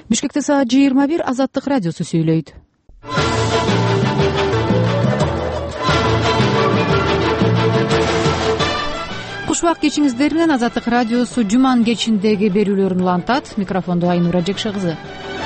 Бишкекте саат 21 Азаттык радиосу сүйлөйт. Кушбак кечиңиздер менен Азаттык радиосу жуманын кечиндеги берүүлөрүн улантат. Микрофондо Айнура Жекше кызы.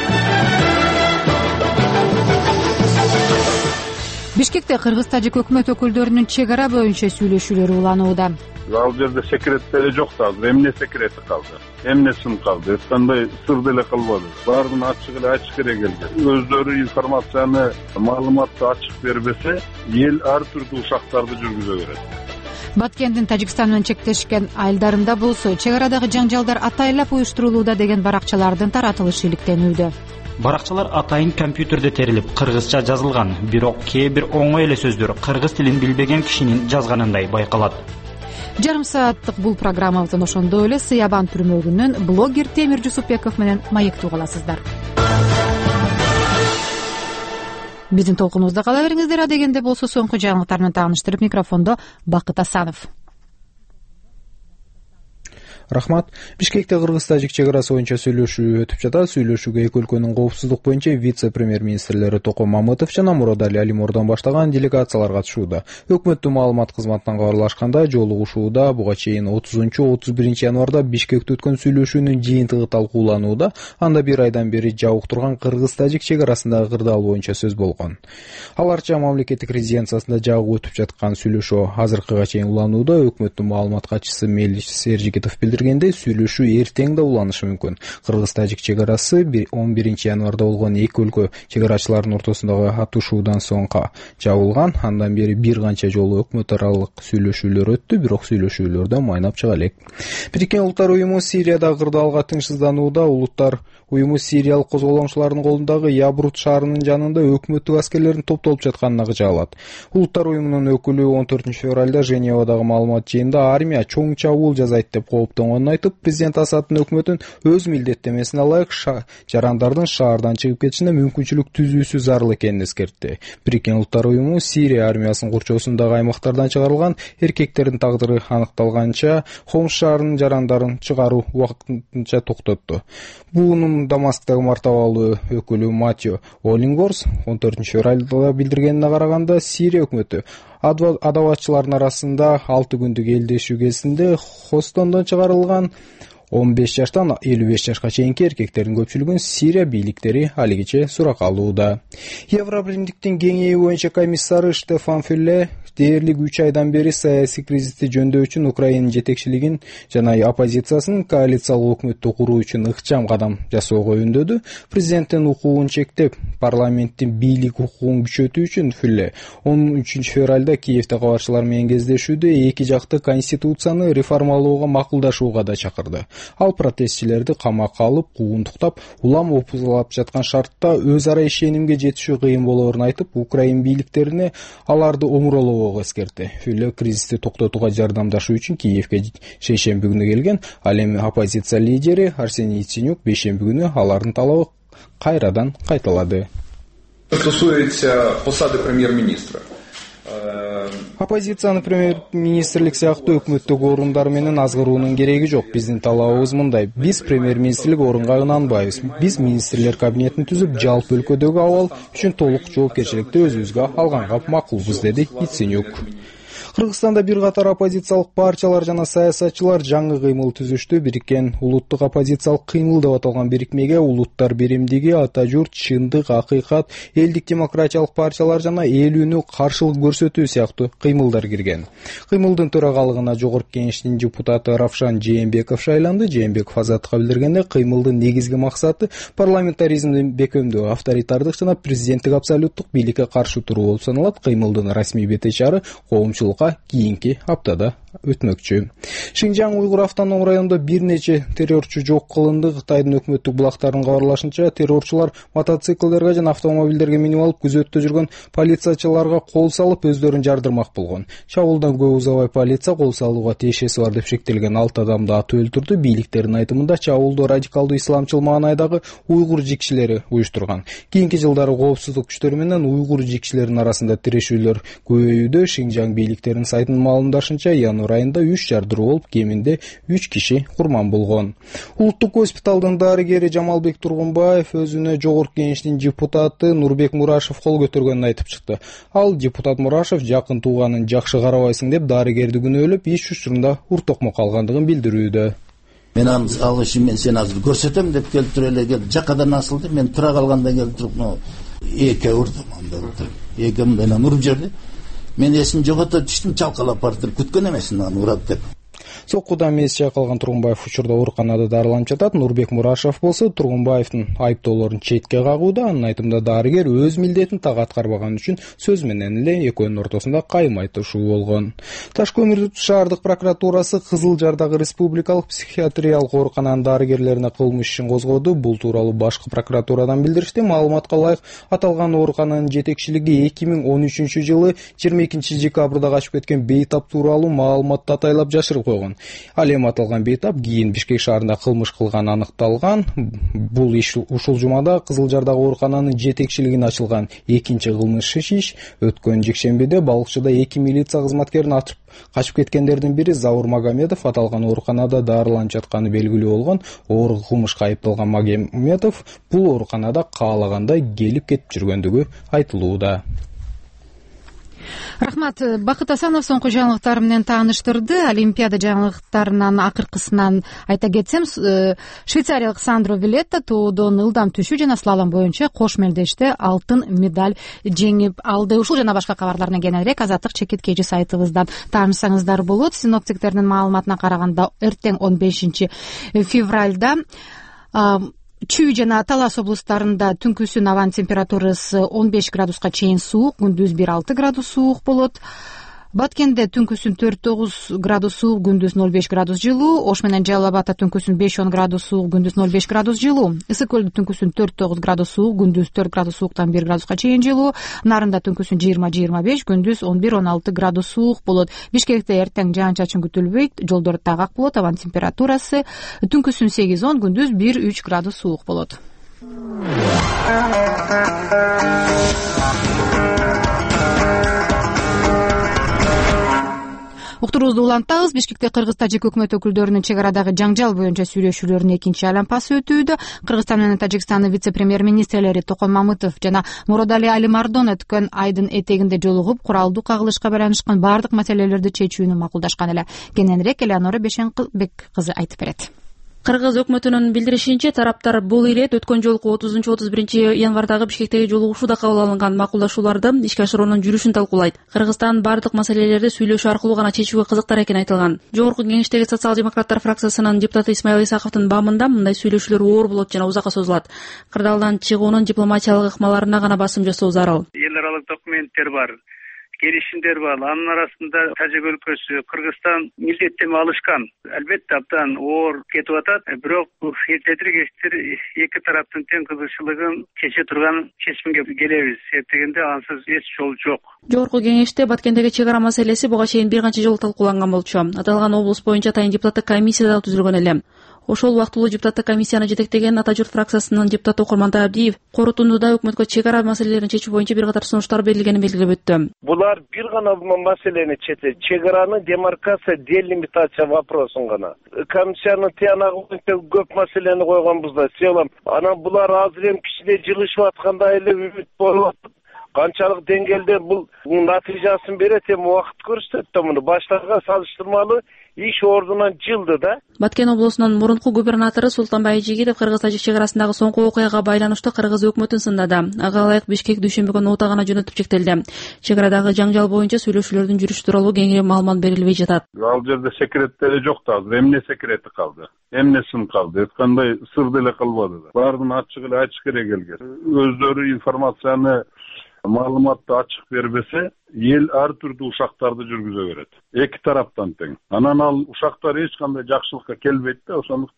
Бишкекте кыргыз-тажик өкмөт өкүлдөрүнүн чек ара боюнча сүйлөшүүлөрү уланууда. Ал жерде секреттери жок да, азыр эмне секрети калды, эмне сын калды, эч кандай сыр деле калбады. Баарын ачык эле айтыш керек элге. Өздөрү информацияны, маалыматты ачык бербесе, эл ар түрдүү ушактарды жүргүзө берет. Баткендин Тажикстан менен чектешкен айылдарында болсо, чек арадагы жаңжалдар атайлап уюштурулууда деген баракчалардын таратылышы иликтенүүдө. Баракчалар атайын компьютерде терилип, кыргызча жазылган, бирок кээ бир оңой эле сөздөр кыргыз тилин билбеген кишинин жазганындай байкалат. Жарым сааттык бул программабыздан ошондой эле Сыябан түрмөгүнөн блогер Темир Жусупбеков менен маектүү каласыздар. Биздин толкунубузда кала бериңиздер, дегенде болсо соңку жаңылыктар менен тааныштырып, микрофондо Бакыт Асанов. Рахмат. Бишкекте кыргыз-тажик чек арасы боюнча сүйлөшүү өтүп жатат. Сүйлөшүүгө эки өлкөнүн коопсуздук боюнча вице-премьер-министрлери Токон Мамытов жана Муродали Алимордон баштаган делегациялар катышууда. Өкмөттүн маалымат кызматынан кабарлашканда, жолугушууда буга чейин 30-31 январда Бишкекте өткөн сүйлөшүүнүн жыйынтыгы талкууланууда, анда бир айдан бери жабык турган кыргыз-тажик чек арасындагы кырдаал боюнча сөз болгон. Аларча мамлекеттик резиденциясында жагып өтүп жаткан сүйлөшүү азыркыга чейин уланууда. Өкмөттүн маалымат катчысы Мелис Сержигитов сүйлөшүү эртең да уланышы мүмкүн. Кыргыз-тажик чек арасы 11 январда болгон эки өлкө чек арачыларынын ортосундагы атышуудан соң жабылган. Андан бери бир канча жолу өкмөт аралык сүйлөшүүлөр өттү, бирок сүйлөшүүлөрдөн майнап чыга элек. Бириккен Улуттар уюму Сириядагы кырдаалга тынчсызданууда. Улуттар уюму сириялык козголоңчулардын колундагы Ябрут шаарынын жанында өкмөттүк аскерлердин топтолуп жатканына кыжаалат. Улуттар уюмунун өкүлү 14 февралда Женевадагы маалымат жыйынында армия чоң чабуул жасайт деп кооптонгонун айтып, президент Асаддын өкмөтүн өз милдеттемесине ылайык жарандардын шаардан чыгып кетишине мүмкүнчүлүк түзүүсү зарыл экенин эскертти. Бириккен Улуттар уюму Сирия армиясынын курчоосундагы аймактардан чыгарылган эркектердин тагдыры аныкталганча Хомс шаарынын жарандарын чыгаруу убактынча токтотту. Бунун Дамасктагы мартабалуу өкүлү Матио Олингорс 14 февралда билдиргенине караганда, Сирия өкмөтү адабатчылардын арасында 6 күндүк элдешүү кезинде Хостондон чыгарылган 15 жаштан 55 жашка чейинки эркектердин көпчүлүгүн Сирия бийликтери алигиче суракка алууда. Европримдиктин кеңейүү боюнча комиссары Штефан Фюлле дээрлик 3 айдан бери саясий кризисти жөндөй үчүн Украинанын жетекчилигин жана оппозициясынын коалициялык өкмөттү куруу үчүн ыкчам кадам жасоого үндөдү. Президенттин укугун чектеп, парламенттин бийлик укугун күчөтүү үчүн Фюлле 13 февралда Киевте кабарчылар менен кездешүүдө эки жакты конституцияны реформалоого макулдашууга да чакырды. Ал протестчилерди камакка алып, куугунтуктап, улам опузалап жаткан шартта өз ара ишенимге жетишүү кыйын болоорун айтып, Украин бийликтерине аларды омуролоого эскертти. Фюлле кризисти токтотууга жардамдашуу үчүн Киевге шейшемби күнү келген. Ал эми оппозиция лидери Арсений Яценюк бейшемби күнү алардын талабы кайрадан кайталады. Стосуется посады премьер-министра. Оппозициянын премьер-министрлик сыяктуу өкмөттүк орундар менен азгыруунун кереги жок. Биздин талабыбыз мындай: биз премьер-министрлик орунга ынанбайбыз. Биз министрлер кабинетин түзүп, жалпы өлкөдөгү абал үчүн толук жоопкерчиликти өзүбүзгө алганга макулбуз, деди Яценюк. Кыргызстанда бир катар оппозициялык партиялар жана саясатчылар жаңы кыймыл түзүштү. Бириккен улуттук оппозициялык кыймыл деп аталган бирикмеге улуттар биримдиги, ата журт, чындык, акыйкат, элдик демократиялык партиялар жана эл үнү каршылык көрсөтүү сыяктуу кыймылдар кирген. Кыймылдын төрагалыгына Жогорку Кеңештин депутаты Равшан Жээнбеков шайланды. Жээнбеков Азаттыкка билдиргенде, кыймылдын негизги максаты парламентаризмди бекемдөө, авторитардык жана президенттик абсолюттук бийликке каршы туруу болуп саналат. Кыймылдын расмий бет ишары коомчулукка кийинки аптада өтмөкчү. Шинжаң Уйгур автоном районунда бир нече террорчу жок кылынды. Кытайдын өкмөттүк булактарынын кабарлашынча, террорчулар мотоциклдерге жана автомобилдерге минип алып, күзөттө жүргөн полициячыларга кол салып, өздөрүн жардырмак болгон. Чабуулдан көп узабай полиция кол салууга тиешеси бар деп шектелген 6 адамды атып өлтүрдү. Бийликтердин айтымында, чабуулду радикалдуу исламчыл маанайдагы уйгур жикчилери уюштурган. Кийинки жылдары коопсуздук күчтөрү менен уйгур жикчилеринин арасында тирешүүлөр көбөйүүдө. Шинжаң бийликтеринин сайтынын маалымдашынча, январда январь айында 3 жардыруу болуп, кеминде 3 киши курман болгон. Улуттук госпиталдын дарыгери Жамалбек Тургунбаев өзүнө Жогорку Кеңештин депутаты Нурбек Мурашев кол көтөргөнүн айтып чыкты. Ал депутат Мурашев жакын тууганын жакшы карабайсың деп дарыгерди күнөөлөп, иш учурунда уртокмо калгандыгын билдирүүдө. Мен алышым, мен сени азыр көрсөтөм деп келип туруп эле жакадан асылды. Мен тура калганда келип туруп, эке урдум анда. Эке менен уруп жиберди. Мен эсин жогото түштүм, чалкалап бардым, күткөн эмесмин аны урат деп. Соккудан мес чайкалган Тургунбаев учурда ооруканада дарыланып жатат. Нурбек Мурашев болсо Тургунбаевдин айыптоолорун четке кагууда. Анын айтымында дарыгер өз милдетин так аткарбаган үчүн сөз менен эле экөөнүн ортосунда кайым айтышуу болгон. Таш көмүр шаардык прокуратурасы Кызыл Жардагы республикалык психиатриялык оорукананын дарыгерлерине кылмыш ишин козгоду. Бул тууралуу башкы прокуратурадан билдиришти. Маалыматка ылайык, аталган оорукананын жетекчилиги 2013-жылы 22 декабрда качып кеткен Бейтап тууралуу маалыматты атайлап жашырып койгон. Ал эми аталган Бейтап кийин Бишкек шаарында кылмыш кылганы аныкталган. Бул иш ушул жумада Кызыл Жардагы оорукананын жетекчилигине ачылган экинчи кылмыш иш. Өткөн жекшембиде Балыкчыда 2 милиция кызматкерин атып качып кеткендердин бири Заур Магомедов аталган ооруканада дарыланып жатканы белгилүү болгон. Оор кылмышка айыпталган Магомедов бул ооруканада каалагандай келип кетип жүргөндүгү айтылууда. Рахмат. Бакыт Асанов соңку жаңылыктар менен тааныштырды. Олимпиада жаңылыктарынын акыркысынан айта кетсем, швейцариялык Сандро Вилетта тоодон ылдам түшүү жана слалом боюнча кош мелдеште алтын медаль жеңип алды. Ушул жана башка кабарларына кененирээк Азаттык чекит KG сайтыбыздан таанышсаңыздар болот. Синоптиктердин маалыматына караганда эртең 15 февралда Чүй жана Талас облустарында түнкүсүн абанын температурасы 15 градуска чейин суук, күндүз 1-6 градус суук болот. Баткенде түнкүсүн 4-9 градус суук, күндүз 0-5 градус жылуу. Ош менен Жалал Абадта түнкүсүн 5-10 градус суук, күндүз 0-5 градус жылуу. Ысык көлдө түнкүсүн 4-9 градус суук, күндүз 4 градус сууктан 1 градуска чейин жылуу. Нарында түнкүсүн 20-25, күндүз 11-16 градус суук болот. Бишкекте эртең жаан-чачын күтүлбөйт, жолдор так болот. Абанын температурасы түнкүсүн 8-10, күндүз 1-3 градус суук болот. Уктуруубузду улантабыз. Бишкекте Кыргыз-Тажик өкмөт өкүлдөрүнүн чек арадагы жаңжал боюнча сүйлөшүүлөрүнүн экинчи айланпасы өтүүдө. Кыргызстан менен Тажикстандын вице-премьер-министрлери Токон Мамытов жана Муродали Алимардон өткөн айдын этегинде жолугуп, куралдуу кагылышка байланышкан бардык маселелерди чечүүнү макулдашкан эле. Кененирээк Элеонора Бешенбек кызы айтып берет. Кыргыз өкмөтүнүн билдиришинче, тараптар бул ирет өткөн жолку 30-31 январдагы Бишкектеги жолугушууда кабыл алынган макулдашууларды ишке ашыруунун жүрүшүн талкуулайт. Кыргызстан бардык маселелерди сүйлөшүү аркылуу гана чечүүгө кызыктар экени айтылган. Жогорку Кеңештеги социал-демократтар фракциясынын депутаты Исмаил Исаковдун баамында мындай сүйлөшүүлөр оор болот жана узакка созулат. Кырдаалдан чыгуунун дипломатиялык ыкмаларына гана басым жасоо зарыл. Эл аралык документтер бар, келишимдер бар. Анын арасында Тажик өлкөсү, Кыргызстан милдеттеме алышкан. Албетте абдан оор кетип атат. Бирок эртедир кечтир эки тараптын тең кызыкчылыгын чече турган чечимге келебиз. Эртегенде ансыз эч жол жок. Жогорку Кеңеште Баткендеги чек ара маселеси буга чейин бир канча жолу талкууланган болчу. Аталган облус боюнча атайын депутаттык комиссия да түзүлгөн эле. Ошол убактылуу депутаттык комиссияны жетектеген Ата журт фракциясынын депутаты Курмантай Абдиев корутундуда өкмөткө чек ара маселелерин чечүү боюнча бир катар сунуштар берилгенин белгилеп өттү. Булар бир гана маселени чечет. Чек араны демаркация, делимитация вопросун гана. Комиссиянын тиянагы боюнча көп маселени койгонбузда. Селам анан булар азыр эми кичине жылышып аткандай эле үмүт болуп атат. Канчалык деңгээлде бул натыйжасын берет, эми убакыт көрсөтөт да муну. Баштарга салыштырмалуу иш ордунан жылды да. Баткен облусунун мурунку губернатору Султанбай Жигитов Кыргыз-Тажик чек арасындагы соңку окуяга байланыштуу Кыргыз өкмөтүн сындады. Ага ылайык Бишкек дүйшөмбү күнү утагана жөнөтүп чектелди. Чек арадагы жаңжал боюнча сүйлөшүүлөрдүн жүрүшү тууралуу кеңири маалымат берилбей жатат. Ал жерде секреттери жок да, азыр эмне секрети калды? Эмне сын калды? Эткандай сыр деле калбады да. Баардыгын ачык эле айтыш керек элге. Өздөрү информацияны маалыматты ачык бербесе, эл ар түрдүү ушактарды жүргүзө берет. Эки тараптан тең. Анан ал ушактар эч кандай жакшылыкка келбейт да, ошондуктан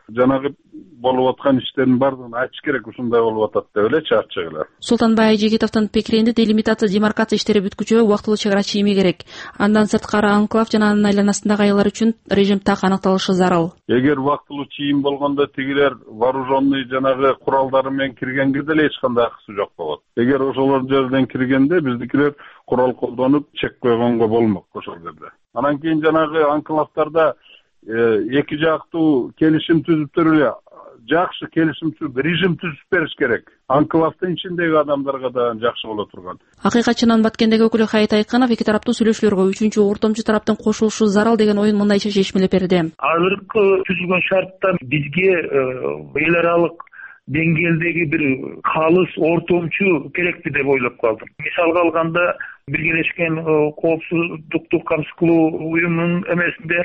жанагы болуп аткан иштердин баардыгын айтыш керек, ушундай болуп атат деп элечи ачык эле. Султанбай Жигитовдун пикиринде делимитация, демаркация иштери бүткүчө убактылуу чек ара чийими керек. Андан сырткары анклав жана анын айланасындагы аялдар үчүн режим так аныкталышы зарыл. Эгер убактылуу чийим болгондо тигилер вооруженный жанагы куралдары менен киргенге деле эч кандай акысы жок болот. Эгер ошолор жерден киргенде биздикилер курал колдонуп чек койгонго болмок ошол жерде. Анан кийин жанагы анклавтарда эки жактуу келишим түзүптөр эле жакшы келишим түзүп режим түзүп бериш керек. Анклавдын ичиндеги адамдарга да жакшы боло турган. Акыйкатчынын Баткендеги өкүлү Хайт Айкынов эки тараптуу сүйлөшүүлөргө үчүнчү ортомчу тараптын кошулушу зарыл деген оюн мындайча чечмелеп берди. Азыркы түзүлгөн шарттар бизге эл аралык деңгээлдеги бир калыс ортомчу керекпи деп ойлоп калдым. Мисалга алганда Биргелешкен Коопсуздукту камсыз кылуу уюмунун эмесинде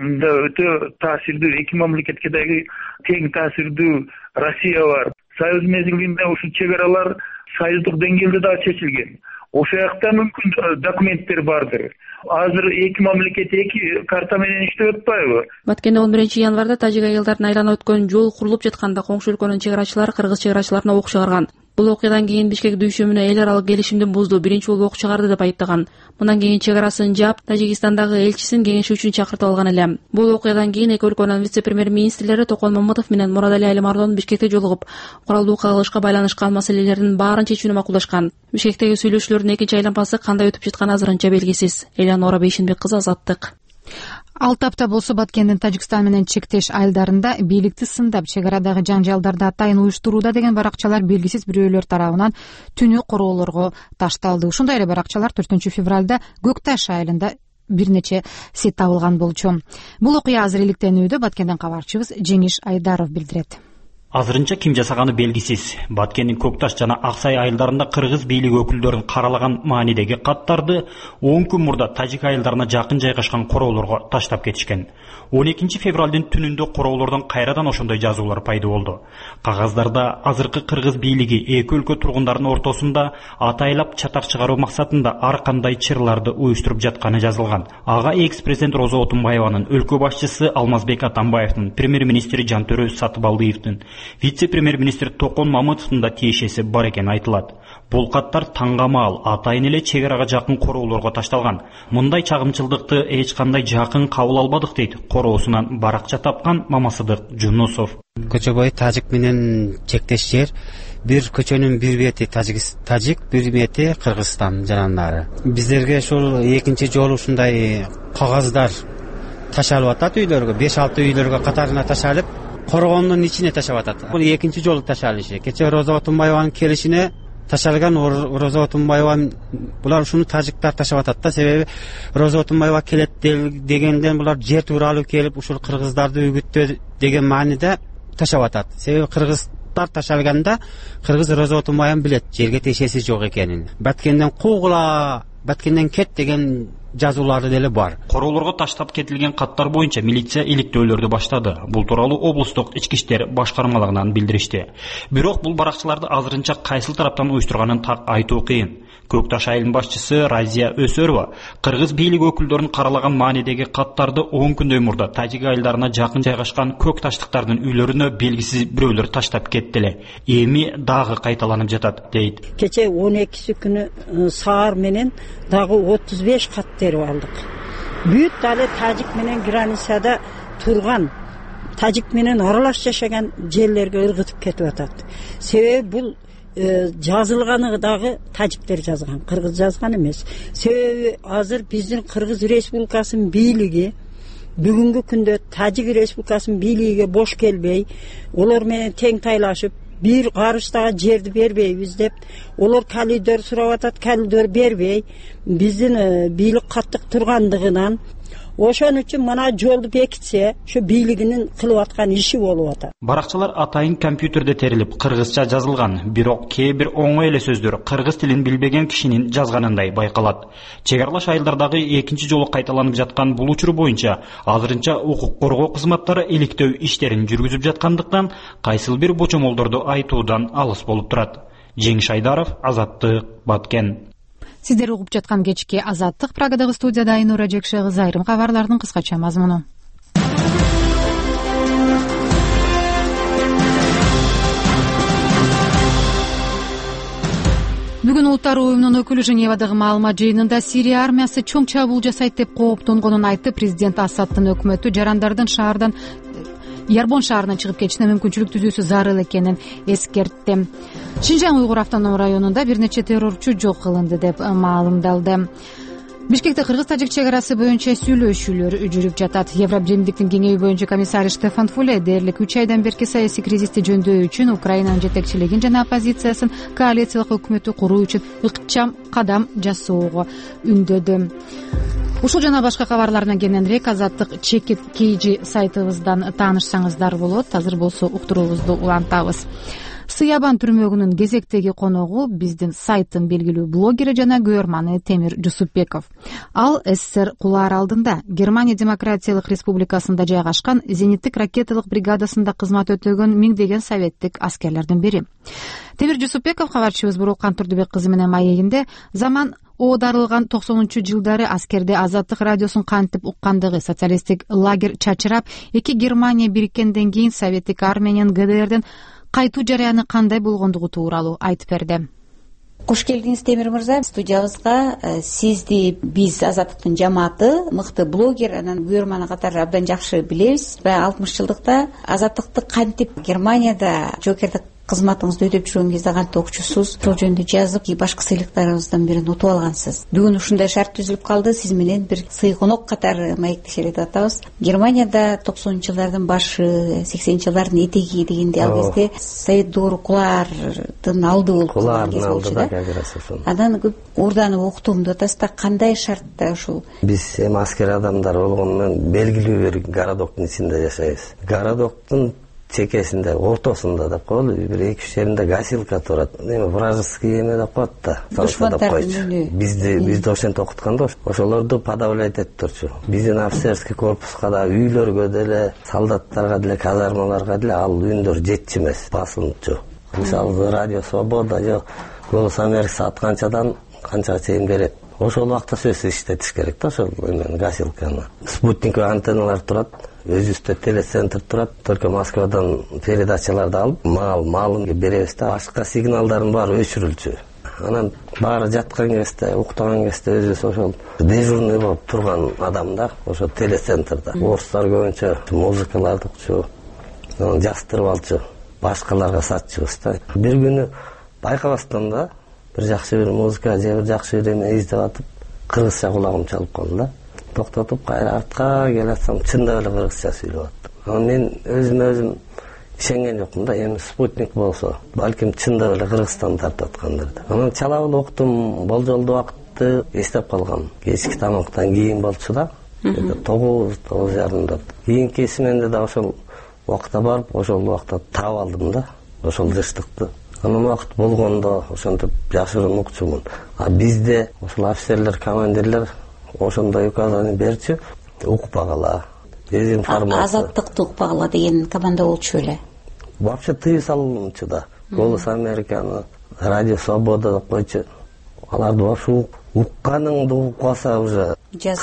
өтө таасирдүү эки мамлекетке дагы тең таасирдүү Россия бар. Союз мезгилинде ушул чек аралар союздук деңгээлде да чечилген. Ошол жакта мүмкүн документтер бардыр. Азыр эки мамлекет эки карта менен иштеп атпайбы? Баткенде 11 январда тажик айылдарын айлана өткөн жол курулуп жатканда коңшу өлкөнүн чек арачылары кыргыз чек арачыларына ок чыгарган. Бул окуядан кийин Бишкек дүйшөмүнө эл аралык келишимдин бузду, биринчи жолу ок чыгарды деп айыптаган. Мындан кийин чек арасын жаап, Тажикстандагы элчисин кеңеш үчүн чакыртып алган эле. Бул окуядан кийин эки өлкөнүн вице-премьер-министрлери Токон Мамытов менен Мурадали Алимардон Бишкекте жолугуп, куралдуу кагылышка байланышкан маселелердин баарын чечүүнү макулдашкан. Бишкектеги сүйлөшүүлөрдүн экинчи айлампасы кандай өтүп жатканы азырынча белгисиз. Элеонора Бейшинбек кызы, Азаттык. 6 апта болсо Баткендин Тажикстан менен чектеш айылдарында бийликти сындап, чек арадагы жаңжалдарды атайын уюштурууда деген баракчалар белгисиз бирөөлөр тарабынан түнү короолорго ташталды. Ушундай эле баракчалар 4-февралда Көк Таш айылында бир нече сет табылган болчу. Бул окуя азыр иликтенүүдө, Баткенден кабарчыбыз Жеңиш Айдаров билдирет. Азырынча ким жасаганы белгисиз. Баткендин Көк Таш жана Аксай айылдарында кыргыз бийлиги өкүлдөрүн каралаган маанидеги каттарды 10 күн мурда тажик айылдарына жакын жайгашкан короолорго таштап кетишкен. 12 февралдын түнүндө короолордон кайрадан ошондой жазуулар пайда болду. Кагаздарда азыркы кыргыз бийлиги эки өлкө тургундарынын ортосунда атайлап чатак чыгаруу максатында ар кандай чырларды уюштуруп жатканы жазылган. Ага экс-президент Роза Отунбаеванын, өлкө башчысы Алмазбек Атамбаевдин, премьер-министри Жантөрө Сатыбалдиевдин, вице-премьер-министр Токон Мамытовдун да тиешеси бар экени айтылат. Бул каттар таңгамал атайын эле чек арага жакын короолорго ташталган. Мындай чагымчылдыкты эч кандай жакын кабыл албадык дейт короосунан баракча тапкан Мамасыдык Жунусов. Көчө бою тажик менен чектеш жер. Бир көчөнүн бир бети тажик, бир бети Кыргызстан жанандары. Биздерге ушул экинчи жолу ушундай кагаздар ташалып атат үйлөргө, 5-6 үйлөргө катарына ташалып, коргондун ичине ташап атат. Бул экинчи жолу ташалышы. Кече Роза Отунбаеванын келишине ташалган. Роза Отунбаева булар ушуну тажиктар ташап атат да, себеби Роза Отунбаева келет дегенден булар жер тууралуу келип ушул кыргыздарды үгүттөө деген мааниде ташап атат. Себеби кыргыздар ташалганда кыргыз Роза Отунбаеваны билет, жерге тиешеси жок экенин. Баткенден куугула, Баткенден кет деген жазуулары деле бар. Короолорго таштап кетилген каттар боюнча милиция иликтөөлөрдү баштады. Бул тууралуу облустук ички иштер башкармалыгынан билдиришти. Бирок бул баракчаларды азырынча кайсыл тараптан уюштурганын так айтуу кыйын. Көк Таш айылынын башчысы Разия Өсөрова кыргыз бийлиги өкүлдөрүн каралаган маанидеги каттарды 10 күндөй мурда тажик айылдарына жакын жайгашкан көк таштыктардын үйлөрүнө белгисиз бирөөлөр таштап кетти эле. Эми дагы кайталанып жатат дейт. Кече 12 күнү саар менен дагы 35 кат терип алдык. Бүт дали тажик менен границада турган, тажик менен аралаш жашаган жерлерге ыргытып кетип атат. Себеби бул жазылганы дагы тажиктер жазган, кыргыз жазган эмес. Себеби азыр биздин Кыргыз Республикасынын бийлиги бүгүнкү күндө Тажик Республикасынын бийлигиге бош келбей, олар менен тең тайлашып, бир карыштагы жерди бербейбиз деп, олар калидор сурап атат, калидор бербей, биздин бийлик каттык тургандыгынан ошон үчүн мына жолду бекитсе, ошо бийлигинин кылып аткан иши болуп атат. Баракчалар атайын компьютерде терилип, кыргызча жазылган, бирок кээ бир оңой эле сөздөр кыргыз тилин билбеген кишинин жазганындай байкалат. Чек аралаш айылдардагы экинчи жолу кайталанып жаткан бул учур боюнча азырынча укук коргоо кызматтары иликтөө иштерин жүргүзүп жаткандыктан кайсыл бир бочомолдорду айтуудан алыс болуп турат. Жеңиш Айдаров, Азаттык, Баткен. Сиздер угуп жаткан кечки Азаттык. Прагадагы студияда Айнура Жекше кызы. Айрым кабарлардын кыскача мазмуну. Бириккен Улуттар уюмунун өкүлү Женевадагы маалымат жыйынында Сирия армиясы чоң чабуул жасайт деп кооптонгонун айтып, президент Асадтын өкмөтү жарандардын Ярбон шаарынан чыгып кетишине мүмкүнчүлүк түзүүсү зарыл экенин эскертти. Шинжаң уйгур автоном районунда бир нече террорчу жок кылынды деп маалымдалды. Бишкекте кыргыз-тажик чек арасы боюнча сүйлөшүүлөр жүрүп жатат. Евробиримдиктин кеңеyi боюнча комиссары Штефан Фуле дээрлик 3 айдан берки саясий кризисти жөндөөө үчүн Украинанын жетекчилигин жана оппозициясын коалициялык өкмөтү куруу үчүн ыкчам кадам жасоого үндөдү. Ушул жана башка кабарлар менен кененирээк Азаттык чекит KG сайтыбыздан таанышсаңыздар болот. Азыр болсо уктуруубузду улантабыз. Сыябан түрмөгүнүн кезектеги коногу биздин сайттын белгилүү блогери жана көрманы Темир Жусупбеков. Ал СССР кулаар алдында Германия Демократиялык Республикасында жайгашкан зениттик ракеталык бригадасында кызмат өтөгөн миңдеген советтик аскерлердин бири. Темир Жусупбеков кабарчыбыз Бурулкан Турдубек кызы менен маегинде заман оодарылган 90-жылдары аскерде Азаттык радиосун кантип уккандыгы, социалисттик лагерь чачырап, эки Германия бириккенден кийин советтик армиянын ГДРден кайтуу жараяны кандай болгондугу тууралуу айтып берди. Кош келдиңиз Темир мырза. Студиябызга сизди биз Азаттыктын жамааты, мыкты блогер, анан көрманы катары абдан жакшы билебиз. 60 жылдыкта Азаттыкты кантип Германияда жоокердик кызматыңызды өтөп жүргөн кезде кантип окчусуз, ошол жөнүндө жазып, башкы сыйлыктарыбыздан бирин утуп алгансыз. Бүгүн ушундай шарт түзүлүп калды, сиз менен бир сый конок катары маектешели деп атабыз. Германияда 90-жылдардын башы, 80-жылдардын этеги дегенде ал кезде Совет доору кулаардын алды болуп калган кез болчу да. Анан көп уурданып уктум деп атасыз да, кандай шартта ушул? Биз эми аскер адамдар болгондон белгилүү бир городоктун ичинде жашайбыз. Городоктун чекесинде, ортосунда деп коелу, бир 2-3 жеринде гасилка турат. Эми вражеский эме деп коет да. Бизди ошентип окуткан да, ошолорду подавлять этип турчу. Биздин офицерский корпуска да, үйлөргө деле, солдаттарга деле, казармаларга деле ал үндөр жетчү эмес, басылчу. Мисалы Радио Свобода же Голос Америки саат канчадан канчага чейин берет. Ошол убакта сөзсүз иштетиш керек да, ошол эмени гасилканы. Спутниковый антенналар турат, өзүбүздө телецентр турат, только Москвадан передачаларды алып, маалым беребиз да, башка сигналдардын баары өчүрүлчү. Анан баары жаткан кезде, уктаган кезде өзүбүз ошол дежурный болуп турган адамдар, ошол телецентрда. Орустар көбүнчө музыкаларды укчу, жаздырып алчу, башкаларга сатчубуз да. Бир күнү байкабастан да бир жакшы бир музыка же бир жакшы бир эме издеп атып, кыргызча кулагым чалып калды да. Токтотуп кайра артка келатсам, чындап эле кыргызча сүйлөп аттым. Анан мен өзүм ишенген жокмун да, эми спутник болсо, балким чындап эле Кыргызстан тартып аткандыр деп. Анан чалабыл уктум, болжолдуу убакытты эстеп калгам. Кечки тамактан кийин болчу да, 9:30 кийинки сменде да ошол убакта барып, ошол убакта таап алдым да, ошол жыштыкты. Анан убакыт болгондо ошентип жашырын укчумун. А бизде ошол офицерлер, командирлер ошондой указание берчү, укпагыла. Дезинформация. Азаттыкты укпагыла деген команда болчу эле. Вообще тыюу салынчу да. Голос Американы, Радио Свобода деп койчу. Аларды вообще укканыңды укпаса уже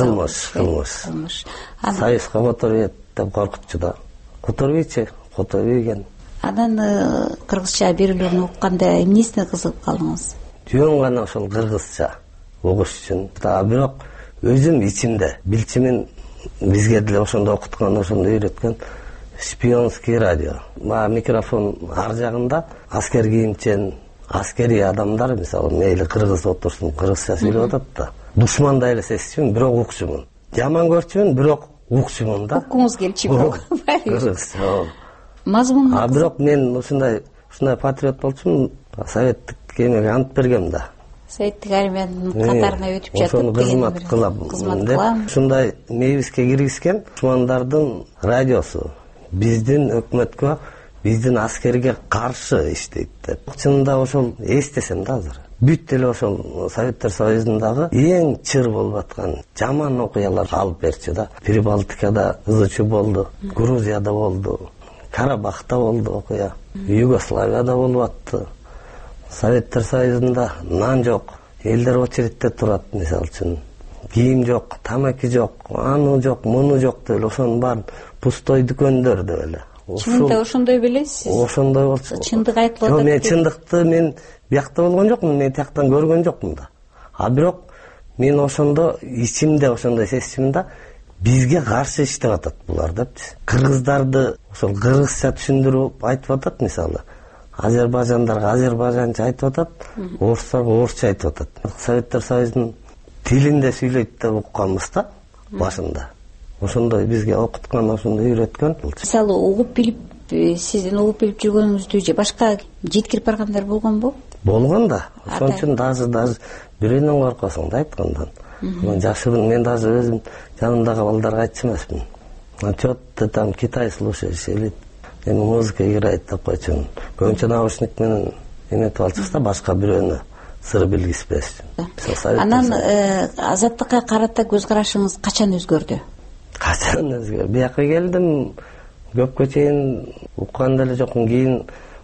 кылмыш. Союзга которуйт деп коркутчу да. Которуйчу, которуйген. Анан кыргызча берүүлөрүн укканда эмнесине кызыгып калдыңыз? Жөн гана ошол кыргызча угуш үчүн. Бирок өзүм ичимде билчимин бизге деле ошондо окуткан, ошондо үйрөткөн шпионский радио. Микрофон ар жагында аскер кийимчен, аскери адамдар, мисалы, мейли кыргыз отурсун, кыргызча сүйлөп атат да. Душмандай эле сезчүмүн, бирок укчумун. Жаман көрчүмүн, бирок укчумун да. Уккуңуз келчү бирок. Кыргызча. Мазмун. Бирок мен ушундай патриот болчумун, советтик эмеге ант бергем да. Советтик армиянын катарына өтүп жатып, ошону кызмат кылам. Ушундай мейибизге киргизген душмандардын радиосу биздин өкмөткө, биздин аскерге каршы иштейт деп. Чынында ошол эстесем да азыр. Бүт эле ошол Советтер Союзундагы эң чыр болуп аткан жаман окуялар алып берчү да. Прибалтикада ызычу болду, Грузияда болду, Карабахта болду окуя, Югославияда болуп атты. Советтер Союзунда нан жок, элдер очередте турат, мисалы үчүн. Кийим жок, тамаки жок, аны жок, муну жок деп эле ошонун баарын пустой дүкөндөр деп эле. чынында ошондой белесиз? Ошондой болчу. Чындык айтылып атат. Жок, мен чындыкты мен биякта болгон жокмун, мен тияктан көргөн жокмун да. А бирок мен ошондо ичимде ошондой сезчүмүн да, бизге каршы иштеп атат булар депчи. Кыргыздарды ошол кыргызча түшүндүрүп айтып атат, мисалы. Азербайжандарга азербайжанча айтып атат, орустарга орусча айтып атат. Советтер Союзунун тилинде сүйлөйт деп укканбыз да башында. Ошондой бизге окуткан, ошондой үйрөткөн. Мисалы угуп билип, сиздин угуп билип жүргөнүңүздү же башка жеткирип баргандар болгонбу? Болгон да. Ошон үчүн даже бирөөнөн коркосуң да айткандан. Мен жашырын, мен даже өзүм жанымдагы балдарга айтчу эмесмин. Чот там Китай слушаешь или эми музыка играет деп койчумун. Көбүнчө наушник менен эметип алчыбыз да, башка бирөөнө сыр билгизбеш үчүн. Анан азаттыкка карата көз карашыңыз качан өзгөрдү? Качан өзгөрдү? Бияка келдим, көпкө чейин уккан деле жокмун. Кийин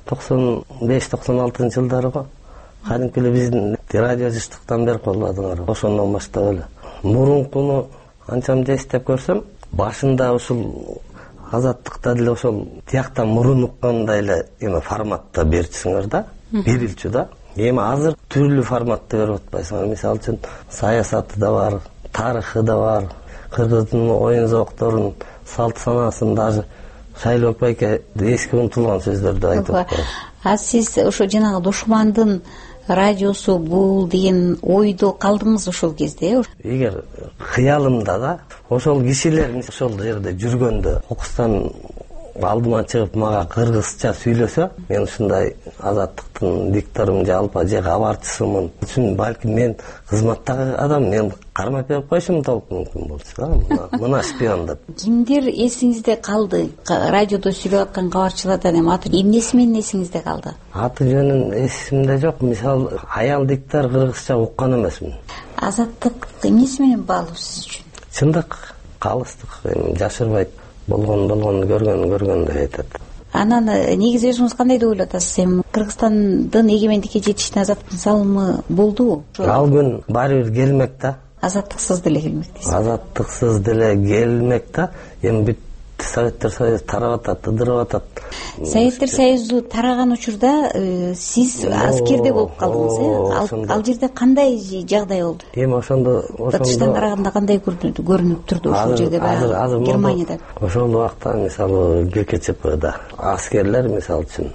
95-96 жылдары го кадимки эле биздин радио жыштыктан берип колдодуңар. Ошондон баштап эле мурункуну анчамды эстеп көрсөм, башында ушул азаттыкта деле ошол тияктан мурун уккандай эле эме форматта берчисиңер да, берилчү да. Эми азыр түрлүү форматта берип атпайсыңар. Мисалы үчүн саясаты да бар, тарыхы да бар, кыргыздын оюн зоокторун, салт санаасын, даже Шайлоок байке эски унутулган сөздөрдү айтып атат. А сиз ошо жанагы Душмандын радиосу бул деген ойдо калдыңыз ошол кезде? Эгер кыялымда да ошол кишилер ошол жерде жүргөндө кокустан алдыма чыгып мага кыргызча сүйлөсө, мен ушундай азаттыктын дикторумун же алпа же кабарчысымын үчүн балким мен кызматтагы адам, мен кармап берип коюшум да мүмкүн болчу да, мына шпион деп. Кимдер эсиңизде калды? Радиодо сүйлөп аткан кабарчылардан эми аты эмнеси менен эсиңизде калды? Аты жөнүн эсимде жок. Мисалы, аял диктор кыргызча уккан эмесмин. Азаттык эмнеси менен баалуу сиз үчүн? Чындык, калыстык, жашырбайт. Болгон көргөндө айтат. Анан негизи өзүңүз кандай деп ойлоп атасыз? Эми Кыргызстандын эгемендикке жетишине азаттыктын салымы болдубу? Ал күн баары бир келмек да. Азаттыксыз деле келмек дейсиз. Азаттыксыз деле келмек да. Эми бүт Советтер Союзу тарап атат, ыдырып атат. Советтер Союзу тараган учурда сиз аскерде болуп калдыңыз, ал жерде кандай жагдай болду? Эми ошондо батыштан караганда кандай көрүнүп турду ошол жерде баягы Германияда? Ошол убакта мисалы ГКЧПда аскерлер мисалы үчүн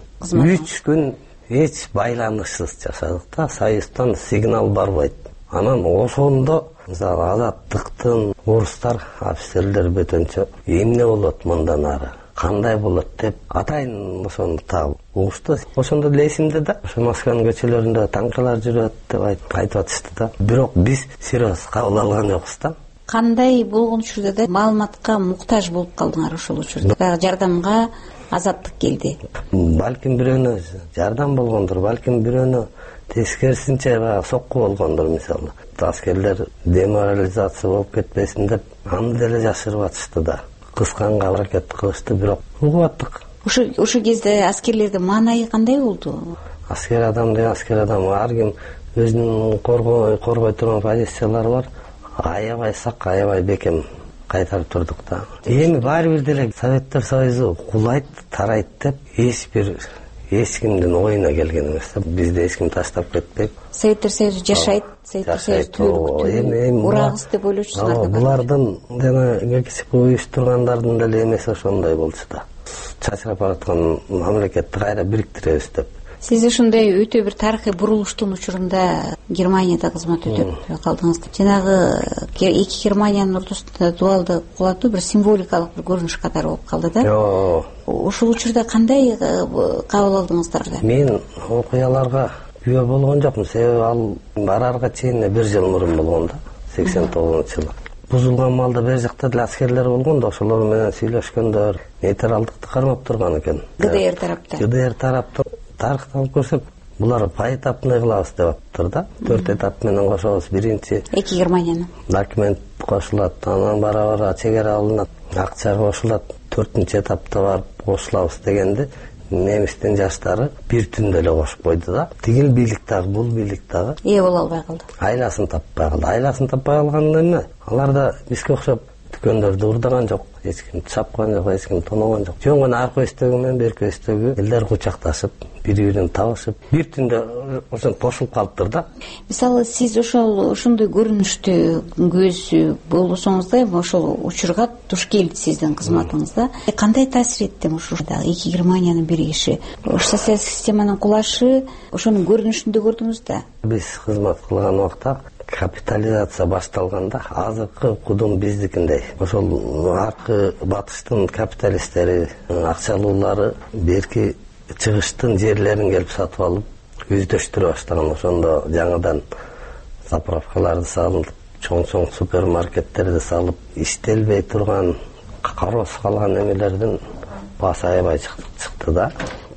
3 күн эч байланышсыз жашадык да, Союздан сигнал барбайт. Анан ошондо мисалы азаттыктын орустар, офицерлер бөтөнчө эмне болот мындан ары, кандай болот деп атайын ошону таап угушту. Ошондо деле эсимде да, ошо Москванын көчөлөрүндө танкалар жүрөт деп айтып атышты да. Бирок биз серьез кабыл алган жокпуз да. Кандай болгон учурда да маалыматка муктаж болуп калдыңар ошол учурда? Баягы жардамга азаттык келди. Балким бирөөнө жардам болгондур, балким бирөөнө тескерисинче баягы сокку болгондур. Мисалы, аскерлер деморализация болуп кетпесин деп аны деле жашырып атышты да. Кысканга аракет кылышты, бирок угуп аттык. Ошол кезде аскерлердин маанайы кандай болду? Аскер адам деген аскер адам, ар ким өзүнүн коргой турган позициялары бар. Аябай сак, аябай бекем кайтарып турдук да. Эми баары бир деле Советтер Союзу кулайт, тарайт деп эч кимдин оюна келген эмес. Бизди эч ким таштап кетпейт. Советтер Союзу жашайт, Советтер Союзу түбөлүктүү урагыз деп ойлочусуңар да. Булардын жана ГКЧП уюштургандардын деле эмеси ошондой болчу да. Чачырап бараткан мамлекетти кайра бириктиребиз деп. Сиз ушундай өтө бир тарыхый бурулуштун учурунда Германияда кызмат өтөп калдыңыз. Жанагы эки Германиянын ортосунда дуалды кулатуу бир символикалык бир көрүнүш катары болуп калды да. Ошол учурда кандай кабыл алдыңыздар да? Мен окуяларга күбө болгон жокмун, себеби ал барарга чейин 1 жыл мурун болгон да, 89-жылы. Бузулган малда бер жакта деле аскерлер болгон да, ошолор менен сүйлөшкөндөр, нейтралдыкты кармап турган экен. ГДР тараптан тарыхты алып көрсөк, булар поэтапный кылабыз деп атыптыр да. 4 этап менен кошобуз. Биринчи эки Германияны документ кошулат, анан бара-бара чегара алынат, акча кошулат, 4-нчи этапта барып кошулабыз дегенде немистин жаштары бир түндө эле кошуп койду да. Тигил бийлик дагы, бул бийлик дагы боло албай калды. Айласын таппай калды. Айласын таппай калганда эмне? Алар да бизге окшоп дүкөндөрдү уурдаган жок, эч ким чапкан жок, эч ким тоногон жок. Жөн гана аркы өстөгү менен берки өстөгү элдер кучакташып, бири-бирин табышып, бир түндө ошентип тошулуп калыптыр да. Мисалы, сиз ошондой көрүнүштү көз болсоңуз да, ошол учурга туш келди сиздин кызматыңызда. Кандай таасир этти ушундагы эки Германиянын биригиши? Социалдык системанын кулашы ошонун көрүнүшүндө көрдүңүз да? Биз кызмат кылган убакта капитализация башталганда азыркы кудум биздикиндей. Ошол аркы батыштын капиталисттери, акчалуулары берки чыгыштын жерлерин келип сатып алып, үздөштүрө баштаган. Ошондо жаңыдан заправкаларды салып, чоң-чоң супермаркеттерди салып, иштелбей турган, кароосуз калган эмелердин баасы аябай чыкты да.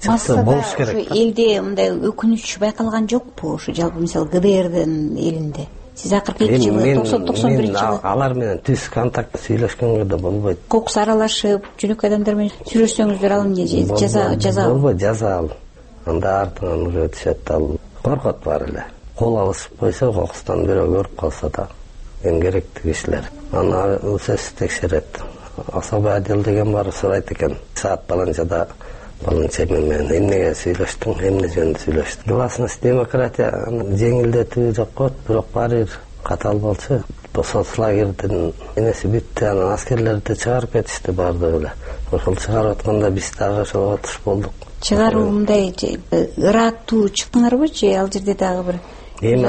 Болуш керек. Элде мындай өкүнүч байкалган жокпу? Ушу жалпы мисалы ГДРдин элинде. Сиз акыркы 2 жылы 91-жылы алар менен түз контакт сүйлөшкөнгө да болбойт. Кокус аралашып, жөнөкөй адамдар менен сүйлөшсөңүздөр ал эмне жаза болбойт, жаза ал. Анда артынан уже түшөт, ал коркот бар эле. Кол алышып койсо, кокустан бирөө көрүп калса да, эң керектүү кишилер. Аны сөзсүз текшерет. Особый отдел деген бар, сурайт экен. Саат баланчада баланча менен эмнеге сүйлөштүң, эмне жөнүндө сүйлөштүң. Гласность демократия жеңилдетүү жок болот, бирок баары бир катал болчу. Соцлагердин энеси бүттү, анан аскерлерди чыгарып кетишти баардыгы эле. Ошол чыгарып атканда биз дагы ошого туш болдук. Чыгаруу мындай ыраттуу чыктыңарбы же ал жерде дагы бир? Эми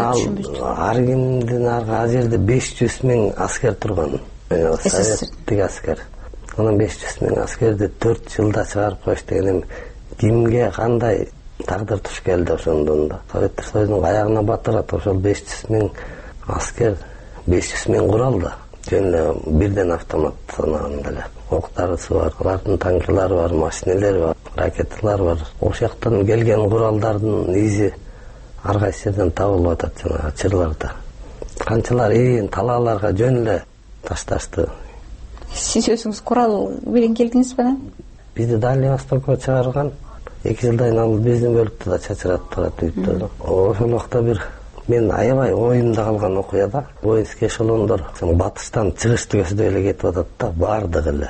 ар кимдин ал жерде 500 000 аскер турган. Советтик аскер. Анан 500 000 аскерди 4 жылда чыгарып коюш деген кимге кандай тагдыр туш келди ошондон да. Советтик Союздун аягына батырат ошол 500 000 аскер, 500 000 курал да. Жөн эле бирден автомат санаганда эле. Октарысы бар, алардын танкылары бар, машинелери бар, ракеталары бар. Ошол жактан келген куралдардын изи ар кайсы жерден табылып атат жанагы чырларда. Канчалар талааларга жөн эле ташташты. Сиз өзүңүз курал менен келдиңизби анан? Бизди Дальний Востокко чыгарган 2 жылдан ал биздин бөлүктө да чачырап турат үйдө. Ошол убакта бир мен аябай оюмда калган окуя да. Воинский эшелондор батыштан чыгышты көздөй эле кетип атат да, бардыгы эле.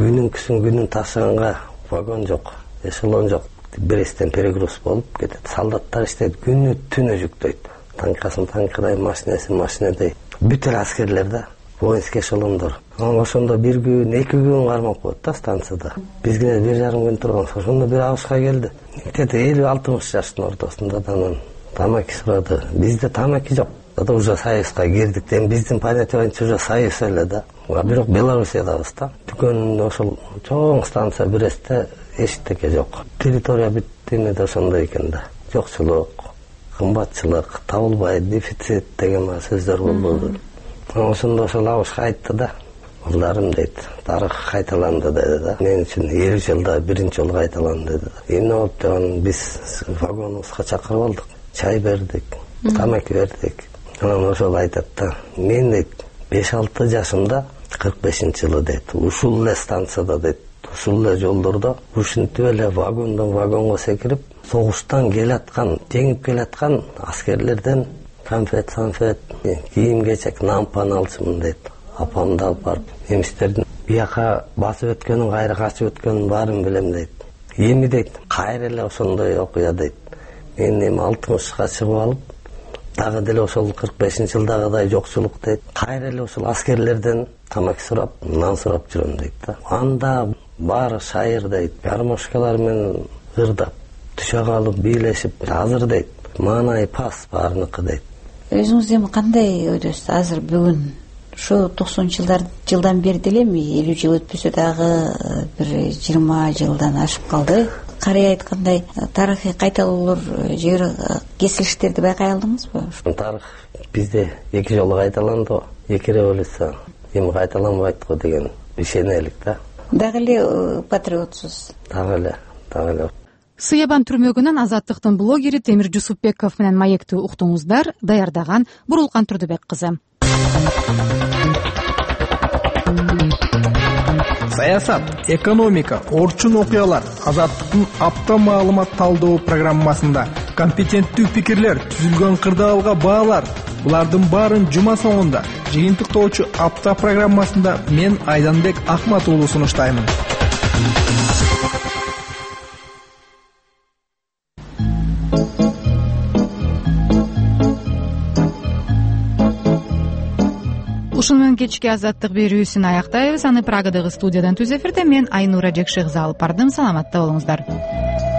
Күнүн ташыганга вагон жок, эшелон жок. Бресттен перегруз болуп кетет. Солдаттар иштейт, күнү түнү жүктөйт. Танкасын танкыдай, машинесин машинедей. Бүт эле аскерлер да. Воинский эшелондор. Ошондо 1 күн, 2 күн кармап коет да станцияда. Бизге 1,5 күн турган. Ошондо бир абышка келди. Где-то 50-60 жаштын ортосунда да анан тамаки сурады. Бизде тамаки жок. Да уже союзга кирдик. Биздин понятие боюнча уже союз эле да. Бирок Белоруссиядабыз да. Дүкөн ошол чоң станция Брестте эчтеке жок. Территория бүт эмеде ошондой экен да. Жокчулук, кымбатчылык, табылбай, дефицит деген сөздөр болду. Ошондо ошол абышка айтты да, улдарым дейт, тарых кайталанды деди да. Мен үчүн 50 жылда биринчи жолу кайталанды деди. Эмне болуп анан биз вагонубузга чакырып алдык, чай бердик, тамаки бердик. Анан ошол айтат да, мен дейт 5-6 жашымда 45-жылы дейт, ушул эле станцияда дейт, ушул эле жолдордо ушинтип эле вагондон вагонго секирип, согуштан келаткан, жеңип келаткан аскерлерден конфет, кийим-кечек, нампан алчымын дейт. Апамды алып барып, немистердин бияка басып өткөнүн, кайра качып өткөнүн баарын билем дейт. Эми дейт, кайра эле ошондой окуя дейт. Мен эми 60-га чыгып алып, дагы деле ошол 45-жылдагыдай жокчулук дейт. Кайра эле ошол аскерлерден тамаки сурап, нан сурап жүрөм дейт да. Анда баары шайыр дейт, гармошкалар менен ырдап, түшө калып, бийлешип, азыр дейт, маанай пас баарыныкы дейт. Өзүңүз эми кандай ойдосуз азыр бүгүн? Ошо 90-жылдан бери делеми 50 жыл өтпөсө дагы бир 20 жылдан ашып калды. Карый айткандай тарыхый кайталуулар же кесилиштерди байкай алдыңызбы? Тарых бизде 2 жолу кайталанды, 2 революция. Эми кайталанбайт го деген ишенелик да. Дагы эле патриотсуз. Дагы эле. Сыябан түрмөгүнөн Азаттыктын блогери Темир Жусупбеков менен маекти уктуңуздар. Даярдаган Бурулкан Турдубек кызы. Саясат, экономика, орчун окуялар Азаттыктын апта маалымат талдоо программасында компетенттүү пикирлер, түзүлгөн кырдаалга баалар. Булардын баарын жума соңунда жыйынтыктоочу апта программасында мен Айданбек Ахмат уулу сунуштаймын. Ушун менен кечки азаттык берүүсүн аяктайбыз. Аны Прагадагы студиядан түз эфирде мен Айнура Жекшегиза алып бардым. Саламатта болуңуздар.